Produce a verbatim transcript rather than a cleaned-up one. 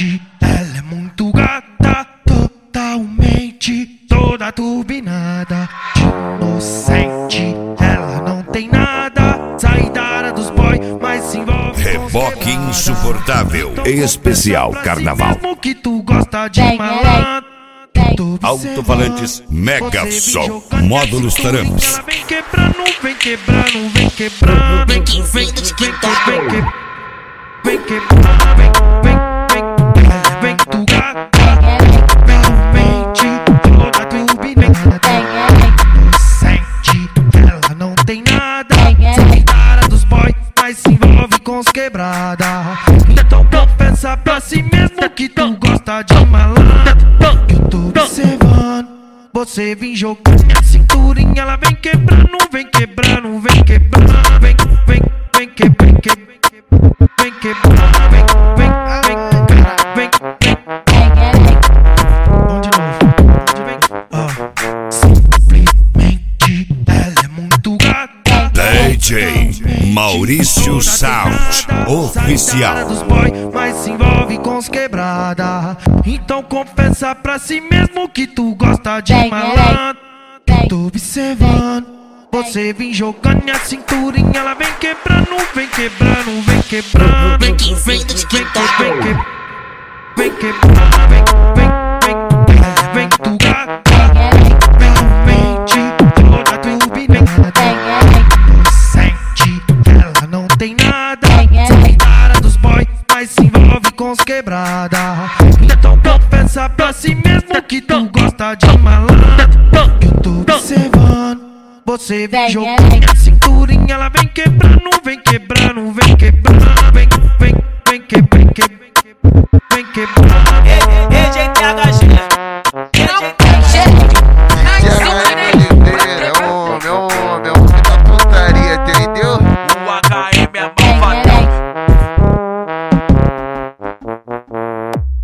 Inocente, ela é muito gata, totalmente toda turbinada. Inocente, ela não tem nada, sai da área dos boy, mas se envolve. Reboque insuportável, especial carnaval. Mesmo que tu gosta de malandro. Alto-falantes Mega Som, módulos taramps. Vem quebrando, vem quebrando, vem quebrando, vem que vem que vem que vem que vem quebrando, vem vem vem vem tu gata, realmente toda turbinada. Inocente, ela não tem nada, sai da área dos boy, mas se envolve com os quebrada. Então confessa pra si mesmo que tu gosta de malandro. Observando, você vem jogando minha cinturinha, ela vem quebrando, vem quebrando, vem quebrando, vem, vem, vem que, vem que, vem quebrando, vem, vem, vem, vem, vem. Vamos de novo, vem, ó. Simplesmente ela é muito gata. D J Maurício Sound Oficial. Dos boy, mas se envolve com os quebrada. Então confessa pra si mesmo que tu gosta de malandro. Tô observando, você vem jogando minha cinturinha, ela vem quebrando, vem quebrando, vem quebrando, vem que vem que vem que vem que vem quebrando, vem vem vem vem tu gata, realmente toda turbinada. Inocente, ela não tem nada, sai da área dos boy, mas se envolve com os quebrada. Então confessa pra si mesmo que tu gosta de malandro. Eu tô observando, você vem jogando minha cinturinha, ela vem quebrando, vem quebrando, vem quebrando, vem, vem, vem que, vem que, vem quebrando.